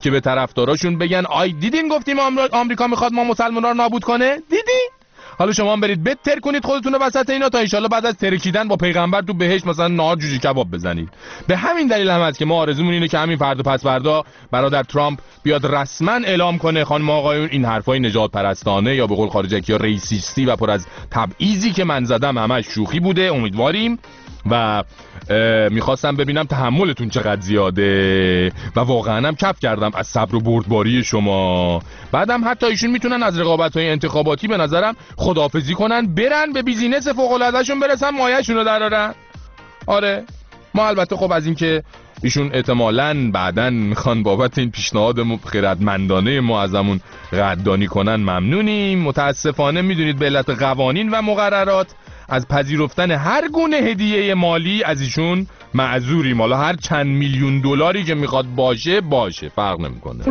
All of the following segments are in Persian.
که به طرفداراشون بگن آی دیدین گفتیم آمریکا میخواد ما مسلمان‌ها رو نابود کنه؟ دیدین؟ حالا شما هم برید بتر کنید خودتون رو وسط اینا تا انشالله بعد از ترکیدن با پیغمبر تو بهشت مثلا نهار جوجه کباب بزنید. به همین دلیل هم هست که ما آرزومون اینه که همین فردا پس فردا برادر ترامپ بیاد رسما اعلام کنه خانم آقایون این حرفای نجات پرستانه یا به قول خارجی‌ها ریسیستی و پر از تبعیضی که من زدم همش شوخی بوده. امیدواریم و میخواستم ببینم تحملتون چقدر زیاده و واقعا هم کف کردم از صبر و بردباری شما. بعدم حتی ایشون میتونن از رقابت‌های انتخاباتی به نظرم خداحافظی کنن، برن به بیزینس فوق‌العاده‌شون برسن، مایه‌شون رو درارن. آره ما البته خب از این که ایشون احتمالاً بعداً میخوان بابت این پیشنهاد خیرتمندانه ما ازمون قدردانی کنن ممنونیم. متاسفانه میدونید به علت قوانین و مقررات از پذیرفتن هر گونه هدیه مالی از ایشون معذوریم. حالا هر چند میلیون دلاری که میخواد باشه فرق نمیکنه.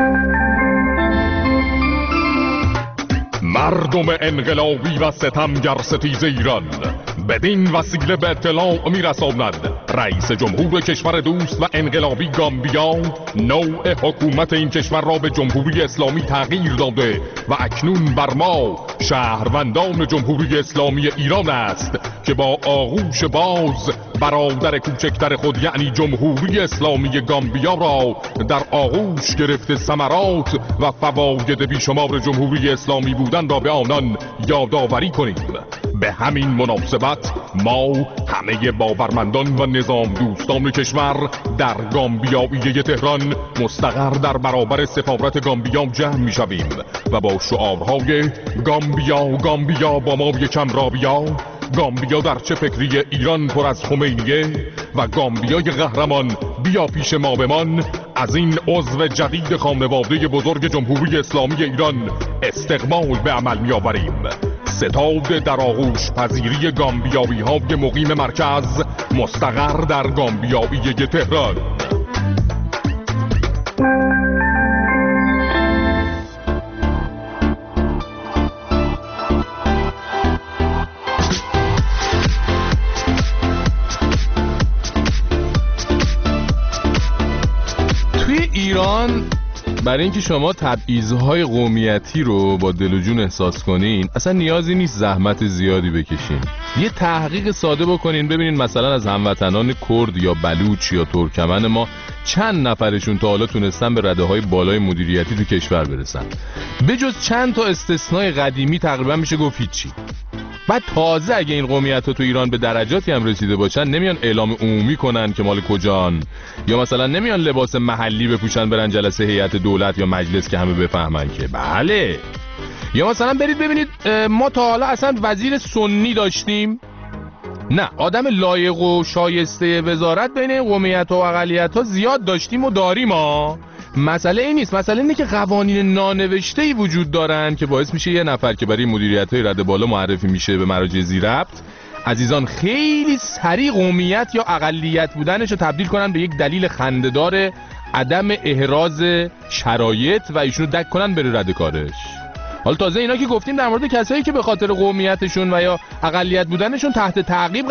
مردم انقلابی و ستمگر ستیز ایران بدین وسیله به اطلاع میرساند رئیس جمهور کشور دوست و انقلابی گامبیا نوع حکومت این کشور را به جمهوری اسلامی تغییر داده و اکنون بر ما شهروندان جمهوری اسلامی ایران است که با آغوش باز برادر کوچکتر خود یعنی جمهوری اسلامی گامبیا را در آغوش گرفته ثمرات و فواید بیشمار جمهوری اسلامی بودن را به آنان یادآوری کنیم. به همین مناسبت ما همه باورمندان و نظام دوستان کشور در گامبیایی تهران مستقر در برابر سفارت گامبیا جمع می شویم و با شعارهای گامبیا با ما یکم رابیا، گامبیا در چه فکری ایران پر از خمینیه و گامبیای قهرمان بیا پیش ما بمان از این عضو جدید خانواده بزرگ جمهوری اسلامی ایران استقبال به عمل می آوریم. ستاد در آغوش پذیری گامبیایی های مقیم مرکز مستقر در گامبیایی تهران. توی ایران برای اینکه شما تبعیض‌های قومیتی رو با دل و جون احساس کنین اصلا نیازی نیست زحمت زیادی بکشین. یه تحقیق ساده بکنین ببینین مثلا از هموطنان کرد یا بلوچ یا ترکمن ما چند نفرشون تا حالا تونستن به رده‌های بالای مدیریتی تو کشور برسن. بجز چند تا استثنای قدیمی تقریبا میشه گفت هیچی. بعد تازه اگه این قومیت‌ها تو ایران به درجاتی هم رسیده باشن نمیان اعلام عمومی کنن که مال کجان، یا مثلا نمیان لباس محلی بپوشن برن جلسه هیئت دولت یا مجلس که همه بفهمن که بله. یا مثلا برید ببینید ما تا حالا اصلا وزیر سنی داشتیم؟ نه. آدم لایق و شایسته وزارت بین قومیت‌ها و اقلیت‌ها زیاد داشتیم و داریم ها. مسئله این نیست، مسئله اینه که قوانین نانوشته‌ای وجود دارن که باعث میشه یه نفر که برای مدیریت‌های رده بالا معرفی میشه به مراجع ذی‌ربط عزیزان خیلی سریع قومیت یا اقلیت بودنش رو تبدیل کنن به یک دلیل خنده‌دار عدم احراز شرایط و ایشونو دک کنن بره رد کارش. حالا تازه اینا که گفتیم در مورد کسایی که به خاطر قومیتشون و یا اقلیت بودنشون تحت تعقیب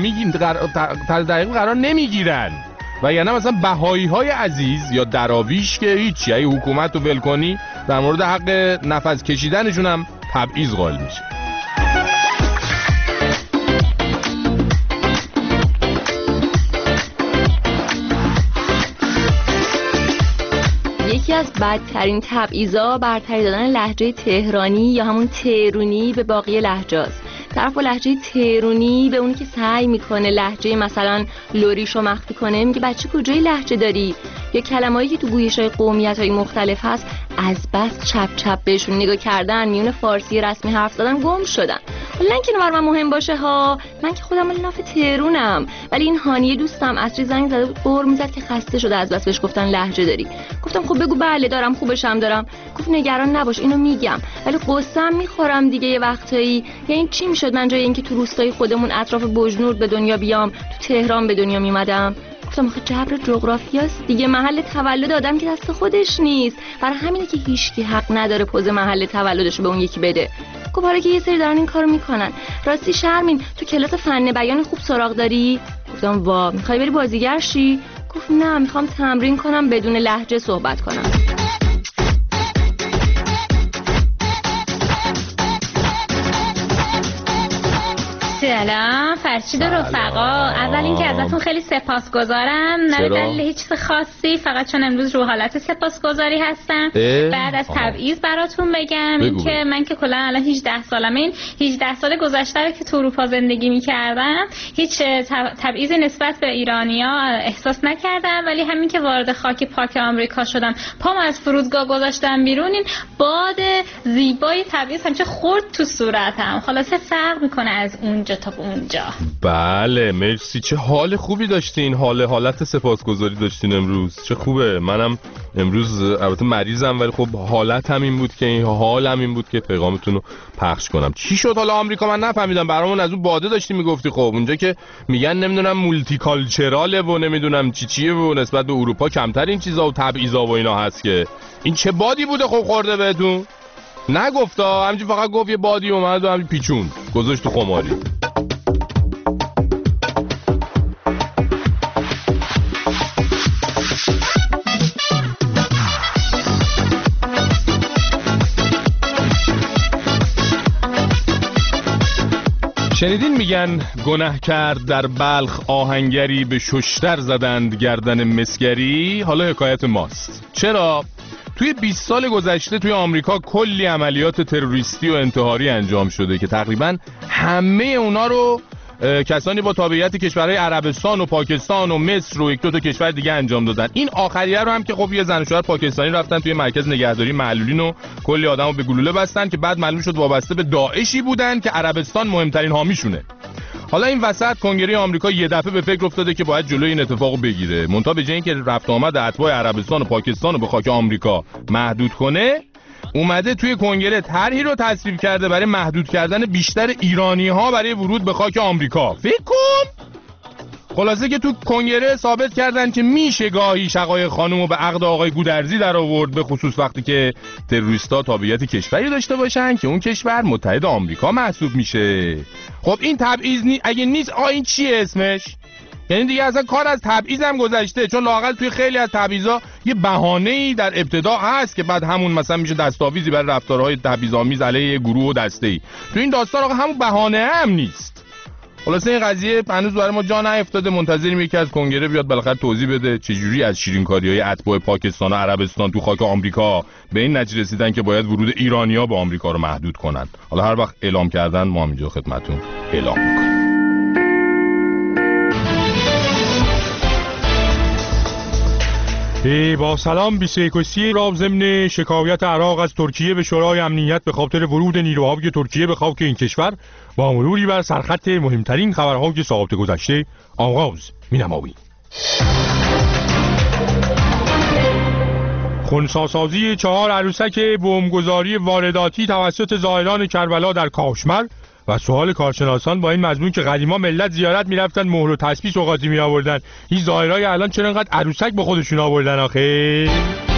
قرار نمیگیرن و یعنی مثلا بهایی های عزیز یا دراویش که هیچی ای حکومت رو ول کنی در مورد حق نفس کشیدنشون هم تبعیض قائل میشه. یکی از بدترین تبعیضا برتری دادن لهجه تهرانی یا همون تهرونی به باقی لهجه‌ست. طرف با لهجه تهرونی به اونی که سعی میکنه لهجه مثلا لوریشو مخفی کنه میگه بچه کجای لهجه داری، یا کلمه‌ای که تو گویش‌های قومیت‌های مختلف هست از بس چپ چپ بهشون نگاه کردن میونه فارسی رسمی حرف زدن گم شدن. حالا اینکه برای من مهم باشه ها، من که خودم مال ناف تهرونم، ولی این هانیه دوستم عصری زنگ زد قر میزد که خسته شده از بس بهش گفتن لهجه داری. گفتم خب بگو بله دارم، خوبشم دارم. گفت نگران نباش اینو میگم، ولی قصه‌ام میخورم دیگه یه وقتایی. یعنی چی میشد من جای اینکه تو روستای خودمون اطراف بجنورد به دنیا بیام تو تهران به دنیا میمدم؟ گفتم آخه جبر جغرافیاست دیگه، محل تولد آدم که دست خودش نیست، برای همینه که هیچکی حق نداره پوز محل تولدشو به اون یکی بده. گفت آره که یه سری دارن این کارو میکنن. راستی شرمین تو کلاس فن بیان خوب سراغ داری؟ گفتم وا میخوای بری بازیگر شی؟ گفت نه میخوام تمرین کنم بدون لهجه صحبت کنم. سلام فرشید رفقا. اول اینکه ازتون خیلی سپاسگزارم، نه دلیل هیچ چیز خاصی، فقط چون امروز رو حالت سپاسگزاری هستم. بعد از تبعیض براتون بگم اینکه من که کلا الان 18 سالمه، این 18 سال گذشته رو که تو اروپا زندگی می‌کردم هیچ تبعیضی نسبت به ایرانی‌ها احساس نکردم، ولی همین که وارد خاک پاک آمریکا شدم، پام از فرودگاه گذاشتم بیرون، این باد زیبای تبعیض همچه خورد تو صورتم. خلاصه فرق میکنه از اونجا تا اونجا. بله مرسی، چه حال خوبی داشتین، حالت سپاسگزاری داشتین امروز، چه خوبه. منم امروز البته مریضم ولی خب حالتم این بود که این بود که پیغامتون رو پخش کنم. چی شد حالا آمریکا؟ من نفهمیدم. برامون از اون باده داشتی میگفتی. خب اونجا که میگن نمیدونم مولتی کالچراله و نمیدونم چیه و نسبت به اروپا کمتر این چیزا و تبعیضا و اینا هست، که این چه بادی بوده خب خورده بهتون؟ نگفتا، همینجوری فقط گفت یه بادی اومد و همین پیچون گذاشت تو خماری. شنیدین میگن گناه کرد در بلخ آهنگری، به ششتر زدند گردن مسگری. حالا حکایت ماست. چرا؟ توی 20 سال گذشته توی آمریکا کلی عملیات تروریستی و انتحاری انجام شده که تقریبا همه اونا رو کسانی با تابعیت کشورهای عربستان و پاکستان و مصر و یک دو تا کشور دیگه انجام دادن. این آخریه رو هم که خب یه زن و شوهر پاکستانی رفتن توی مرکز نگهداری معلولین و کلی آدمو به گلوله بستن که بعد معلوم شد وابسته به داعشی بودن که عربستان مهمترین حامیشونه. حالا این وسط کنگره آمریکا یه دفعه به فکر افتاده که باید جلوی این اتفاقو بگیره. منتها به جای اینکه رفت آمد اتباع عربستان و پاکستان رو به خاک آمریکا محدود کنه، اومده توی کنگره طرحی رو تصویب کرده برای محدود کردن بیشتر ایرانی‌ها برای ورود به خاک آمریکا. فکر کن. خلاصه که تو کنگره ثابت کردن که میشه گاهی شقایق خانومو به عقد آقای گودرزی در آورد، به خصوص وقتی که تروریستا تابعیت کشوری داشته باشن که اون کشور متحد آمریکا محسوب میشه. خب این تبعیض اگه نیست این چیه اسمش؟ یعنی دیگه اصلا کار از تبعیض هم گذشته، چون لااقل توی خیلی از تبعیضا یه بهانه‌ای در ابتدا هست که بعد همون مثلا میشه دستاویزی برای رفتارهای تبعیض‌آمیز علیه گروه و دسته‌ای. تو این داستان آقا همون بهانه هم نیست. خلاصه این قضیه هنوز برای ما جا نیفتاده، منتظریم یکی از کنگره بیاد بالاخره توضیح بده چجوری از شیرینکاری‌های اتباع پاکستان و عربستان تو خاک آمریکا به این نتیجه رسیدن که باید ورود ایرانی‌ها به آمریکا رو محدود کنن. حالا هر وقت اعلام کردن ما هم اینجا خدمتتون اعلام می‌کنیم. با سلام 21 را ضمن شکایت عراق از ترکیه به شورای امنیت به خاطر ورود نیروهای ترکیه به خاک این کشور با مروری بر سرخط مهمترین خبرهای ساعات گذشته آغاز می‌نماییم. خنثی‌سازی 4 عروسک بمبگذاری وارداتی توسط زائران کربلا در کاشمر و سوال کارشناسان با این مضمون که قدیما ملت زیارت میرفتن مهر و تسبیح سوغاتی می آوردن، این زائرای الان چرا انقدر عروسک با خودشون آوردن آخه؟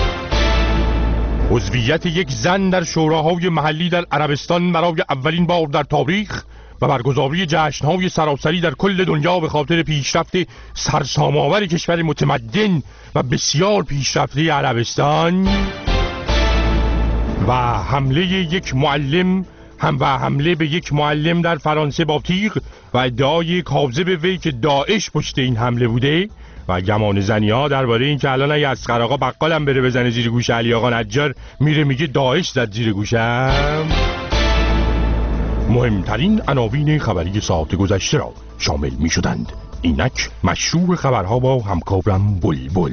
عضویت یک زن در شوراهای محلی در عربستان برای اولین بار در تاریخ و برگزاری جشن‌های سراسری در کل دنیا به خاطر پیشرفت سرسام‌آور کشور متمدن و بسیار پیشرفته عربستان و حمله به یک معلم در فرانسه با تیغ و ادعای کاذب وی که داعش پشت این حمله بوده و گمان زنی‌ها درباره این که الان اگه اصغر آقا بقالم بره بزنه زیر گوش علی آقا نجار میره میگه داعش زد زیر گوشم. مهمترین عناوین خبری ساعت گذشته را شامل می شدند. اینک مشروع خبرها با همکارم بلبل.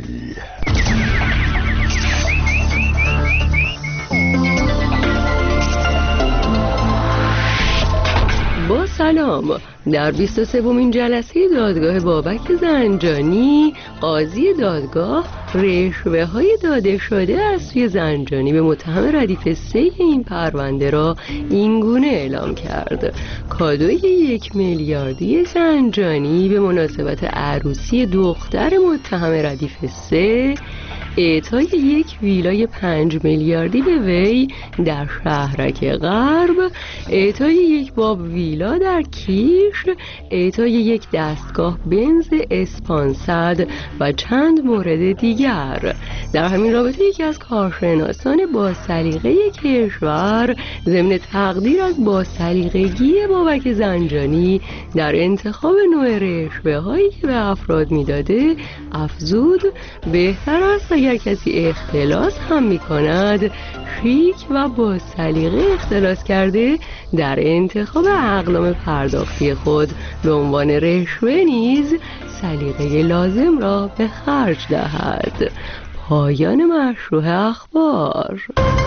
با سلام. در 23مین جلسه دادگاه بابک زنجانی، قاضی دادگاه رشوه‌های داده شده از سوی زنجانی به متهم ردیف 3 این پرونده را اینگونه اعلام کرد: کادوی 1 میلیاردی زنجانی به مناسبت عروسی دختر متهم ردیف 3 اعطای یک ویلای 5 میلیاردی به وی در شهرک غرب، اعطای یک باب ویلا در کیش، اعطای یک دستگاه بنز اسپانسد و چند مورد دیگر. در همین رابطه یکی از کارشناسان با سلیقه کشور ضمن تقدیر از با سلیقگی بابک زنجانی در انتخاب نوع رشوه‌هایی که به افراد میداده افزود بهتر است اگر کسی اختلاس هم میکند شیک و با سلیقه اختلاس کرده در انتخاب اقلام پرداختی خود به عنوان رشوه نیز سلیقه لازم را به خرج دهد. پایان مشروع اخبار.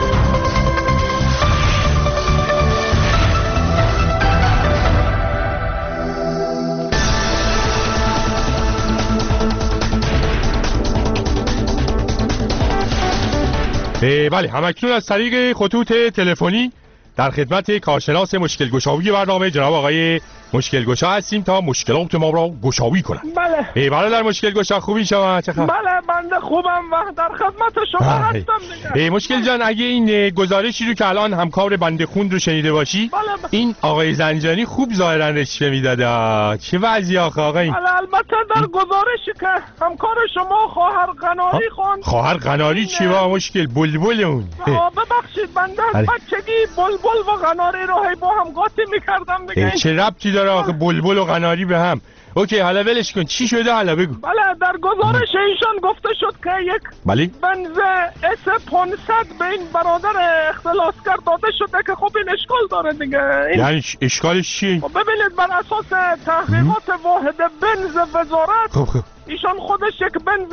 بله، همکنون از طریق خطوط تلفنی در خدمت کارشناس مشکل گشایی برنامه جناب آقای مشکل گشا هستیم تا مشکلات ما را گشایی کنند. بله. برادر مشکل گشا خوبی شما؟ چه خبر؟ بله بنده خوبم و در خدمت شما هستم دیگه. مشکل جان، اگه این گزارشی رو که الان همکار بنده خون رو شنیده باشی، بله. این آقای زنجانی خوب ظاهرا رشوه میداده. چه وضعی آخه آقای؟ بله، البته در گزارشی که همکار شما خواهر قناری خوند. خواهر قناری چی با مشکل؟ بلبل اون. ببخشید بنده از بچگی بلبل و قناری رو هی با هم قاطی می‌کردم دیگه. چه ربطی داره آخه بلبل و قناری به هم؟ اوکی، حالا ولش کن، چی شده حالا بگو. بله، در گزارش ایشان گفته شد که یک بنز S500 به این برادر اختلاسگر داده شده که خب این اشکال داره دیگه. یعنی اشکالش چیه؟ ببینید، بر اساس تحقیقات واحد بنز وزارت ایشان خودش یک بنز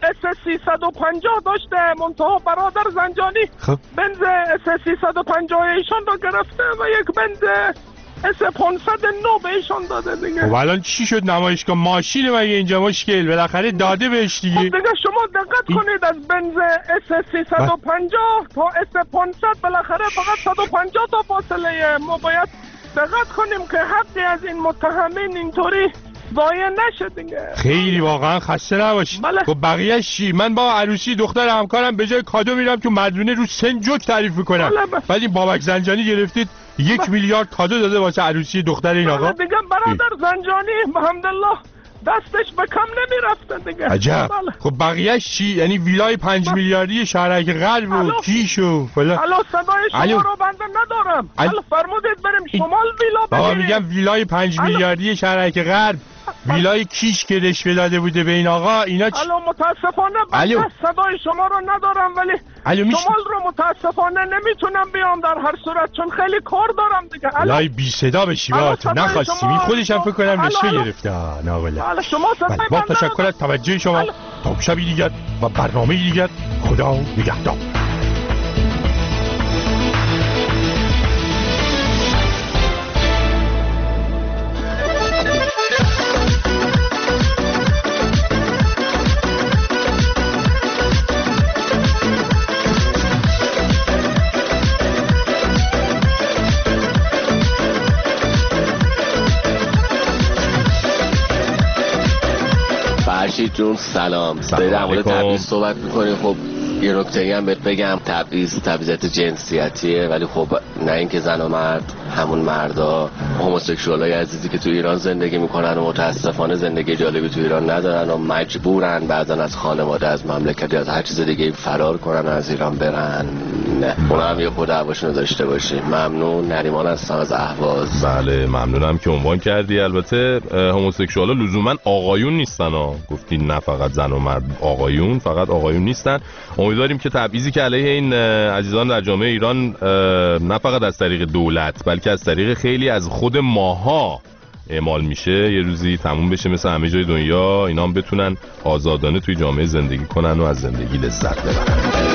S350 داشته، منتها برادر زنجانی بنز S350 ایشان رو گرفته و یک بنز S500 نو به ایشان داده دیگه. خب الان چی شد؟ نمایشگاه ماشین مگه اینجا مشکل؟ بالاخره داده بهش دیگه. خب دیگه شما دقت کنید، از بنز S350 تا S500 بالاخره فقط 150 تا فاصله. ما باید دقت کنیم که حقی از این متهمین اینطوری ضایع نشه دیگه. خیلی واقعا خسته نباشید. بله. خب بقیه‌اش چی؟ من با عروسی دختر همکارم به جای کادو میرم تو مدرونه رو سن جوک تعریف میکنم. بعد این بابک زنجانی گرفتید 1 میلیارد کادو داده واسه عروسی دختر این آقا. دیگه برادر زنجانی الحمدلله دستش به کم نمیرفته دیگه. عجب. خب بقیه‌اش چی؟ یعنی ویلای 5 میلیاردی شهرک غرب و کیش و فلان. الو، صدای شما رو بنده ندارم. الو، فرمودید بریم شمال ویلا ببینیم. بابا میگم ویلای 5 میلیاردی شهرک غرب، ویلای کیش که رشوه داده بوده به این آقا، اینا چی؟ الو، متاسفانه بنده صدای شما رو ندارم، ولی شمال رو متاسفانه نمیتونم بیام در هر صورت، چون خیلی کار دارم دیگه. الو بی صدا بشی با تو نخواستیم، این خودش هم فکر کنم رشوه گرفته. نه ولی شما با تشکر از توجه شما. تا شبی دیگر و برنامه دیگر، خدا نگهدار. جون سلام. در مورد تبعیض صحبت میکنیم. خب یه نکته‌ای هم بهت بگم، تبعیضات جنسیتیه، ولی خب نه اینکه زن و مرد همون مردا هموسکسوالای عزیزی که تو ایران زندگی میکنن و متاسفانه زندگی جالبی تو ایران ندارن و مجبورن بعضا از خانواده، از مملکت یا از هر چیز دیگه فرار کنن و از ایران برن. نه، اونا هم یه خود هواشونو داشته باشیم. ممنون. نریمان هستم از اهواز. بله ممنونم که عنوان کردی. البته هموسکسوالا لزوما آقایون نیستن ها، گفتی نه فقط زن و مرد، آقایون فقط آقایون نیستن. امیدواریم که تبعیضی که علیه این عزیزان در جامعه ایران نه فقط از طریق دولت بلکه از طریق خیلی از خود ماها اعمال میشه یه روزی تموم بشه، مثل همه جای دنیا اینا هم بتونن آزادانه توی جامعه زندگی کنن و از زندگی لذت ببرن.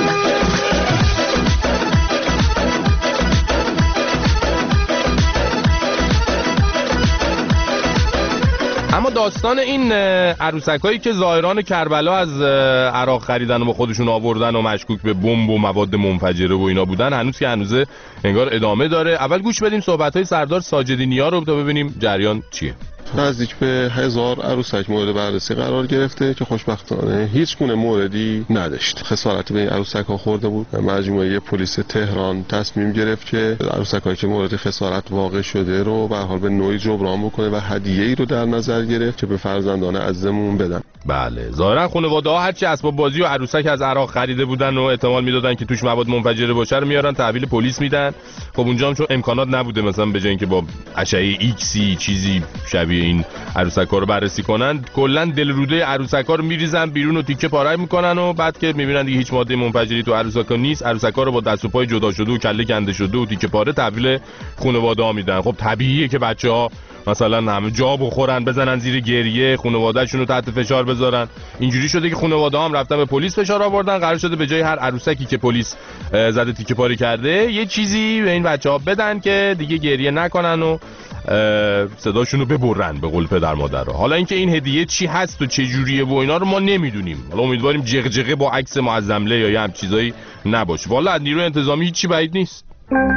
اما داستان این عروسکایی که ظاهران کربلا از عراق خریدن و با خودشون آوردن و مشکوک به بمب و مواد منفجره و اینا بودن هنوز که هنوزه انگار ادامه داره. اول گوش بدیم صحبت‌های سردار ساجدی نیا رو تا ببینیم جریان چیه. نزدیک به 1000 عروسک مورد بررسی قرار گرفته که خوشبختانه هیچ گونه موردی نداشت. خسارت به این عروسک ها خورده بود. مجموعه پلیس تهران تصمیم گرفت که عروسکایی که مورد خسارت واقع شده رو به هر حال به نوعی جبران بکنه و هدیه‌ای رو در نظر گرفت که به فرزندان عزیزمون بدن. بله، ظاهرا خانواده‌ها هرچی اسباب بازی و عروسک از عراق خریده بودن و احتمال میدادن که توش مواد منفجره باشه رو میارن تحویل پلیس میدن. خب اونجا هم چون امکانات نبوده مثلا به جای اینکه با اشعه ایکسی چیزی شبیه این عروسک‌ها رو بررسی کنن، کلا دلروده عروسک‌ها رو میریزن بیرون و تیکه پاره میکنن و بعد که میبینن دیگه هیچ ماده منفجری تو عروسک‌ها نیست، عروسک‌ها رو با دست و پای جدا شده و کله کنده شده و تیکه پاره تحویل خانواده‌ها میدن. خب طبیعیه که بچه‌ها مثلا همه جا بخورن، بزنن زیر گریه، خانواده‌شون رو تحت فشار بذارن. اینجوری شده که خانواده‌ها هم رفتن به پلیس فشار آوردن. قرار شده به جای هر عروسکی که پلیس زده تیکه پاره کرده یه چیزی به این بچه‌ها بدن که دیگه گریه نکنن و صداشون رو ببرن به قول پدر مادرها. حالا اینکه این هدیه چی هست و چه جوریه و اینا رو ما نمیدونیم. حالا امیدواریم جغجغه با عکس معظمله یا هم چیزایی نباشه. والا از نیروی انتظامی هیچی بعید نیست.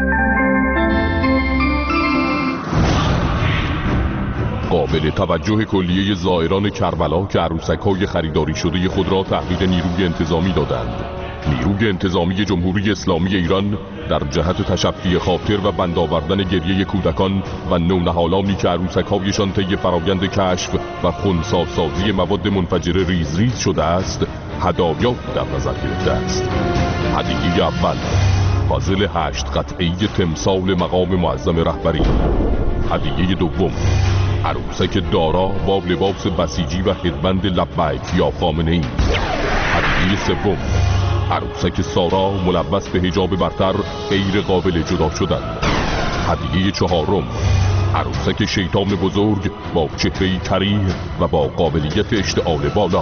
قابل توجه کلیه زائران کربلا که عروسک‌های خریداری شده خود را تحویل نیروی انتظامی دادند. نیروی انتظامی جمهوری اسلامی ایران در جهت تشفی خاطر و بند آوردن گریه کودکان و نونهالانی که عروسک‌هایشان طی فرآیند کشف و خنثی‌سازی مواد منفجره ریز ریز شده است، هدایا در نظر گرفته است. هدیه اول، پازل 8 قطعه‌ای تمثال مقام معظم رهبری. هدیه دوم، عروسک دارا با لباس بسیجی و هدبند لبیک یا خامنه‌ای. هدیه سوم، عروسک سارا ملبس به حجاب برتر غیر قابل جدا شدن. هدیه چهارم، عروسک شیطان بزرگ با چهره‌ای کریه و با قابلیت اشتعال بالا.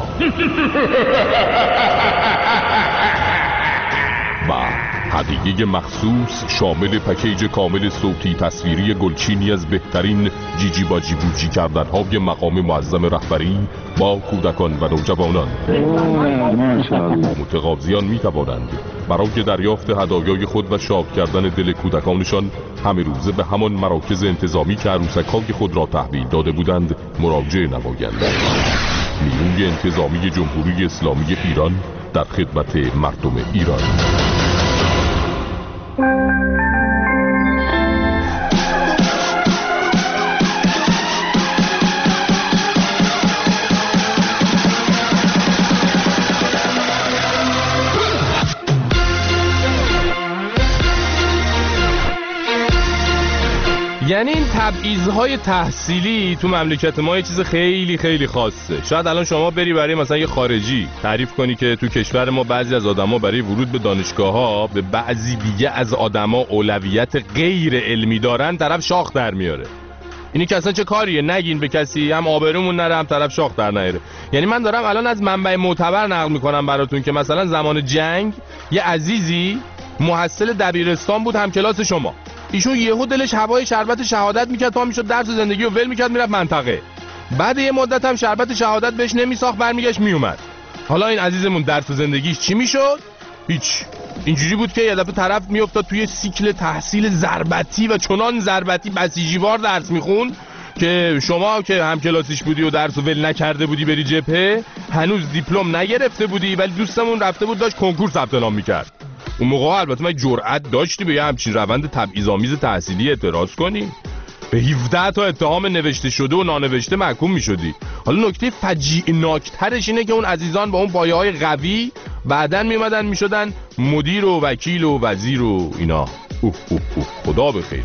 و هدیه مخصوص شامل پکیج کامل صوتی تصویری گلچینی از بهترین جیجی با جیبوجی کردن‌های مقام معظم رهبری با کودکان و نوجوانان. متقاضیان می‌توانند برای دریافت هدایای خود و شاد کردن دل کودکانشان همه روزه به همان مراکز انتظامی که عروسک‌های خود را تحویل داده بودند مراجعه نمایند. نیروی انتظامی جمهوری اسلامی ایران در خدمت مردم ایران. یعنی این تبعیض‌های تحصیلی تو مملکت ما یه چیز خیلی خیلی خاصه. شاید الان شما بری برای مثلا یه خارجی تعریف کنی که تو کشور ما بعضی از آدما برای ورود به دانشگاه‌ها به بعضی دیگه از آدما اولویت غیر علمی دارن، طرف شاخ در میاره. اینی که اصلا چه کاریه؟ نگین به کسی، هم آبرومون نره هم طرف شاخ در نیاره. یعنی من دارم الان از منبع معتبر نقل میکنم براتون که مثلا زمان جنگ یه عزیزی محصل دبیرستان بود، هم کلاس شما. ایشون یهو دلش هوای شربت شهادت میکرد، پا میشد درس زندگی رو ول میکرد میرفت منطقه. بعد یه مدت هم شربت شهادت بهش نمیساخت، برمیگشت میومد. حالا این عزیزمون درس زندگیش چی میشد؟ هیچ. اینجوری بود که یه دفعه طرف میافتاد توی سیکل تحصیل ضربتی و چنان ضربتی بسیجیوار درس میخون که شما که هم کلاسیش بودی و درس ول نکرده بودی بری جبهه، هنوز دیپلم نگرفته بودی، ولی دوستمون رفته بود داشت کنکور ثبت نام میکرد. اون موقع البته ما جرأت داشتی به یه همچین روند تبعیض‌آمیز تحصیلی اعتراض کنی؟ به 17 تا اتهام نوشته شده و نانوشته محکوم میشدی. حالا نکته فجیع‌ناک‌ترش اینه که اون عزیزان با اون پایه‌های قوی بعدن میمدن میشدن مدیر و وکیل و وزیر و اینا. خدا بخیر.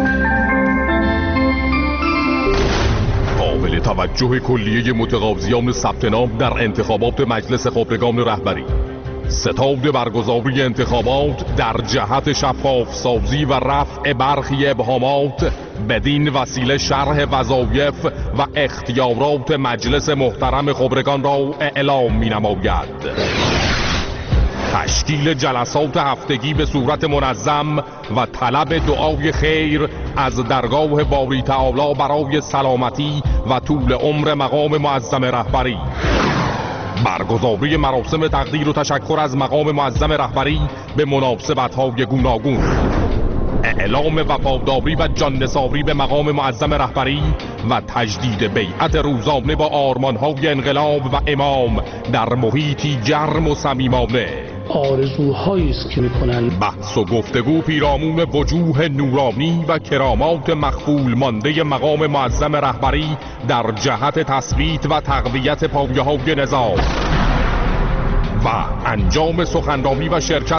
قابل توجه کلیه متقاضیان ثبت نام در انتخابات مجلس خبرگان رهبری. ستاد برگزاری انتخابات در جهت شفاف سازی و رفع برخی ابهامات بدین وسیله شرح وظایف و اختیارات مجلس محترم خبرگان را اعلام می نماید. تشکیل جلسات هفتگی به صورت منظم و طلب دعای خیر از درگاه باری تعالی برای سلامتی و طول عمر مقام معظم رهبری. برگزاری مراسم تقدیر و تشکر از مقام معظم رهبری به مناسبت‌های گوناگون. اعلام وفاداری و جان‌نثاری به مقام معظم رهبری و تجدید بیعت روزانه با آرمان‌های انقلاب و امام در محیطی گرم و صمیمانه. آرزوهایی است که میکنن. بحث و گفتگو پیرامون وجوه نورانی و کرامات مخفول مانده مقام معظم رهبری در جهت تثبیت و تقویت پایه‌های نظام و انجام سخنرانی و شرکت